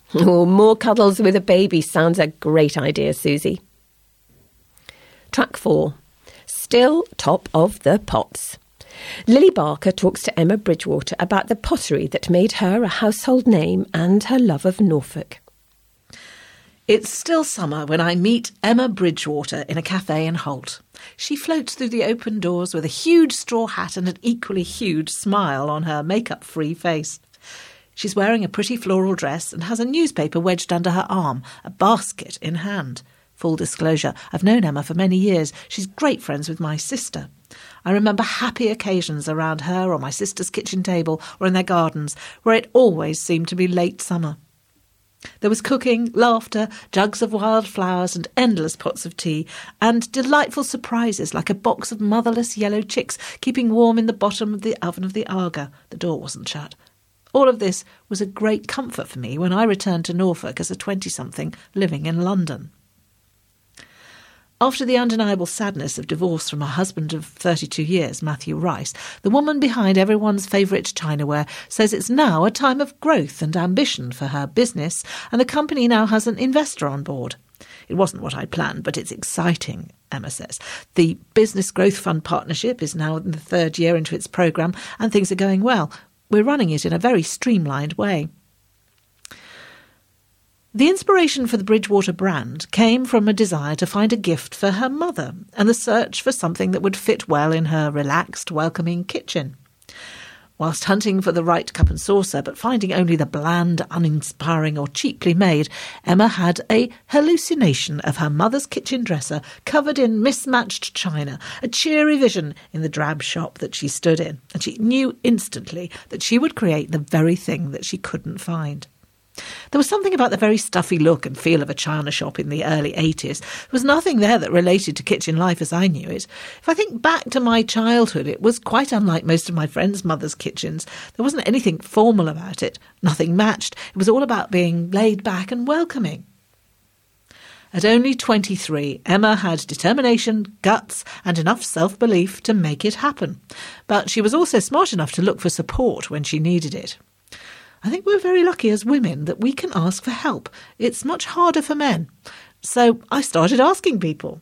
Oh, more cuddles with a baby sounds a great idea, Susie. Track 4. Still top of the pots. Lily Barker talks to Emma Bridgewater about the pottery that made her a household name and her love of Norfolk. It's still summer when I meet Emma Bridgewater in a cafe in Holt. She floats through the open doors with a huge straw hat and an equally huge smile on her makeup-free face. She's wearing a pretty floral dress and has a newspaper wedged under her arm, a basket in hand. Full disclosure, I've known Emma for many years. She's great friends with my sister. I remember happy occasions around her or my sister's kitchen table or in their gardens, where it always seemed to be late summer. There was cooking, laughter, jugs of wild flowers and endless pots of tea, and delightful surprises like a box of motherless yellow chicks keeping warm in the bottom of the oven of the Aga. The door wasn't shut. All of this was a great comfort for me when I returned to Norfolk as a 20-something living in London. After the undeniable sadness of divorce from her husband of 32 years, Matthew Rice, the woman behind everyone's favourite chinaware says it's now a time of growth and ambition for her business, and the company now has an investor on board. It wasn't what I planned, but it's exciting, Emma says. The Business Growth Fund Partnership is now in the 3rd year into its programme, and things are going well. We're running it in a very streamlined way. The inspiration for the Bridgewater brand came from a desire to find a gift for her mother and the search for something that would fit well in her relaxed, welcoming kitchen. Whilst hunting for the right cup and saucer, but finding only the bland, uninspiring or cheaply made, Emma had a hallucination of her mother's kitchen dresser covered in mismatched china, a cheery vision in the drab shop that she stood in, and she knew instantly that she would create the very thing that she couldn't find. There was something about the very stuffy look and feel of a china shop in the early 80s. There was nothing there that related to kitchen life as I knew it. If I think back to my childhood, it was quite unlike most of my friends' mothers' kitchens. There wasn't anything formal about it. Nothing matched. It was all about being laid back and welcoming. At only 23, Emma had determination, guts, and enough self-belief to make it happen. But she was also smart enough to look for support when she needed it. I think we're very lucky as women that we can ask for help. It's much harder for men. So I started asking people.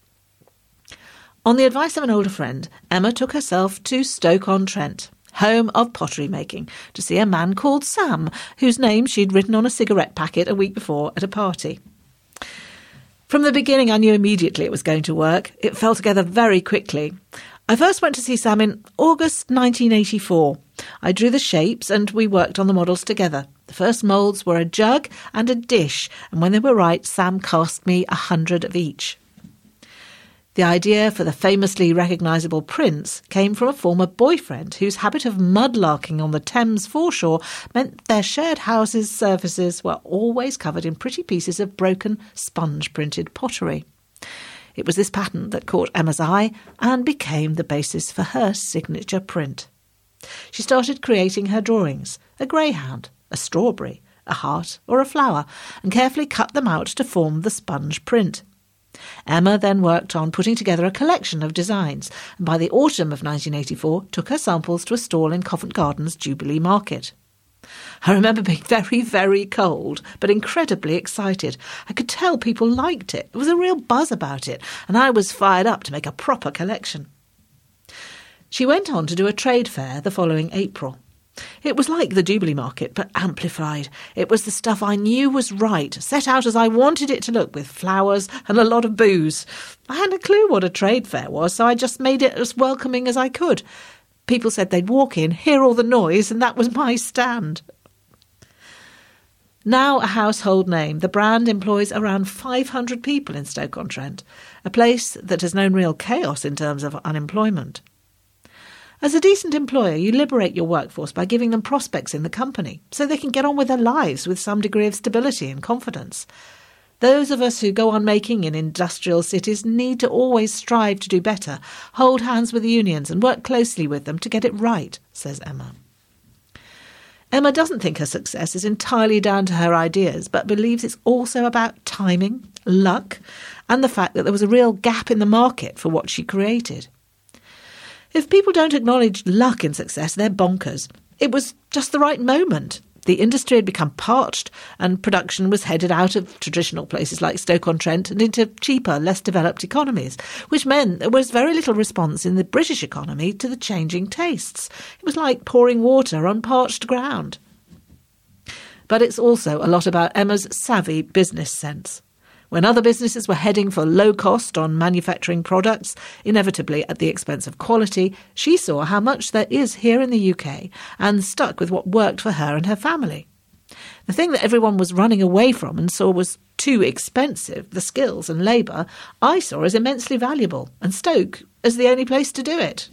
On the advice of an older friend, Emma took herself to Stoke-on-Trent, home of pottery making, to see a man called Sam, whose name she'd written on a cigarette packet a week before at a party. From the beginning, I knew immediately it was going to work. It fell together very quickly. I first went to see Sam in August 1984. I drew the shapes and we worked on the models together. The first moulds were a jug and a dish, and when they were right, Sam cast me 100 of each. The idea for the famously recognisable prints came from a former boyfriend whose habit of mudlarking on the Thames foreshore meant their shared house's surfaces were always covered in pretty pieces of broken sponge-printed pottery. It was this pattern that caught Emma's eye and became the basis for her signature print. She started creating her drawings, a greyhound, a strawberry, a heart or a flower, and carefully cut them out to form the sponge print. Emma then worked on putting together a collection of designs, and by the autumn of 1984 took her samples to a stall in Covent Garden's Jubilee Market. I remember being very, very cold, but incredibly excited. I could tell people liked it. There was a real buzz about it, and I was fired up to make a proper collection. She went on to do a trade fair the following April. It was like the Jubilee Market, but amplified. It was the stuff I knew was right, set out as I wanted it to look, with flowers and a lot of booze. I hadn't a clue what a trade fair was, so I just made it as welcoming as I could. People said they'd walk in, hear all the noise, and that was my stand. Now a household name, the brand employs around 500 people in Stoke-on-Trent, a place that has known real chaos in terms of unemployment. As a decent employer, you liberate your workforce by giving them prospects in the company, so they can get on with their lives with some degree of stability and confidence. Those of us who go on making in industrial cities need to always strive to do better, hold hands with the unions and work closely with them to get it right, says Emma. Emma doesn't think her success is entirely down to her ideas, but believes it's also about timing, luck, and the fact that there was a real gap in the market for what she created. If people don't acknowledge luck in success, they're bonkers. It was just the right moment. The industry had become parched and production was headed out of traditional places like Stoke-on-Trent and into cheaper, less developed economies, which meant there was very little response in the British economy to the changing tastes. It was like pouring water on parched ground. But it's also a lot about Emma's savvy business sense. When other businesses were heading for low cost on manufacturing products, inevitably at the expense of quality, she saw how much there is here in the UK and stuck with what worked for her and her family. The thing that everyone was running away from and saw was too expensive, the skills and labour, I saw as immensely valuable, and Stoke as the only place to do it.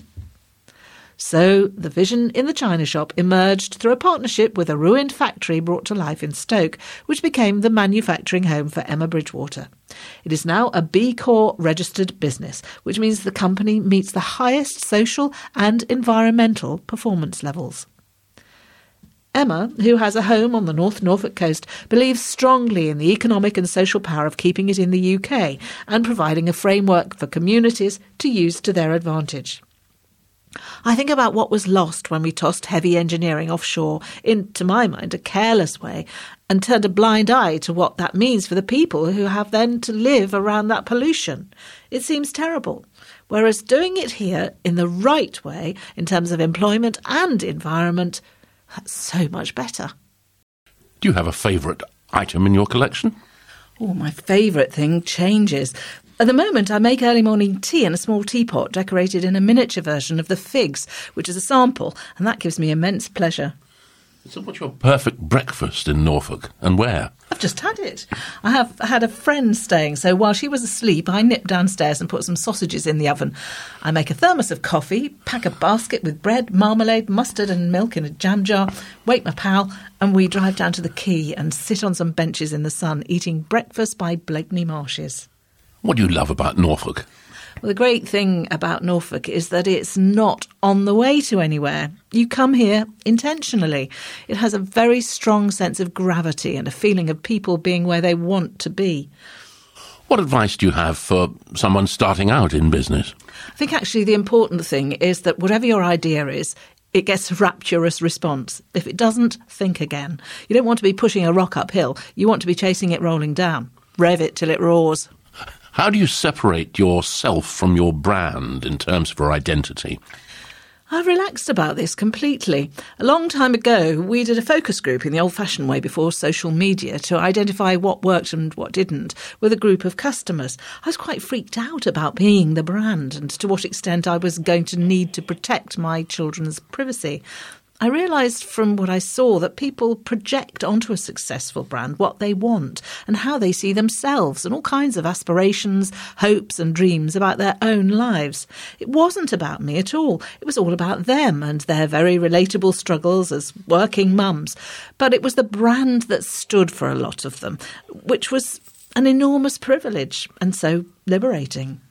So the vision in the china shop emerged through a partnership with a ruined factory brought to life in Stoke, which became the manufacturing home for Emma Bridgewater. It is now a B Corp registered business, which means the company meets the highest social and environmental performance levels. Emma, who has a home on the North Norfolk coast, believes strongly in the economic and social power of keeping it in the UK and providing a framework for communities to use to their advantage. I think about what was lost when we tossed heavy engineering offshore in, to my mind, a careless way, and turned a blind eye to what that means for the people who have then to live around that pollution. It seems terrible. Whereas doing it here in the right way, in terms of employment and environment, that's so much better. Do you have a favourite item in your collection? Oh, my favourite thing changes. At the moment, I make early morning tea in a small teapot decorated in a miniature version of the figs, which is a sample, and that gives me immense pleasure. So what's your perfect breakfast in Norfolk, and where? I've just had it. I have had a friend staying, so while she was asleep, I nipped downstairs and put some sausages in the oven. I make a thermos of coffee, pack a basket with bread, marmalade, mustard and milk in a jam jar, wake my pal, and we drive down to the quay and sit on some benches in the sun, eating breakfast by Blakeney Marshes. What do you love about Norfolk? Well, the great thing about Norfolk is that it's not on the way to anywhere. You come here intentionally. It has a very strong sense of gravity and a feeling of people being where they want to be. What advice do you have for someone starting out in business? I think actually the important thing is that whatever your idea is, it gets a rapturous response. If it doesn't, think again. You don't want to be pushing a rock uphill. You want to be chasing it rolling down. Rev it till it roars. How do you separate yourself from your brand in terms of your identity? I've relaxed about this completely. A long time ago, we did a focus group in the old-fashioned way before social media to identify what worked and what didn't with a group of customers. I was quite freaked out about being the brand and to what extent I was going to need to protect my children's privacy. I realised from what I saw that people project onto a successful brand what they want and how they see themselves and all kinds of aspirations, hopes and dreams about their own lives. It wasn't about me at all. It was all about them and their very relatable struggles as working mums. But it was the brand that stood for a lot of them, which was an enormous privilege and so liberating.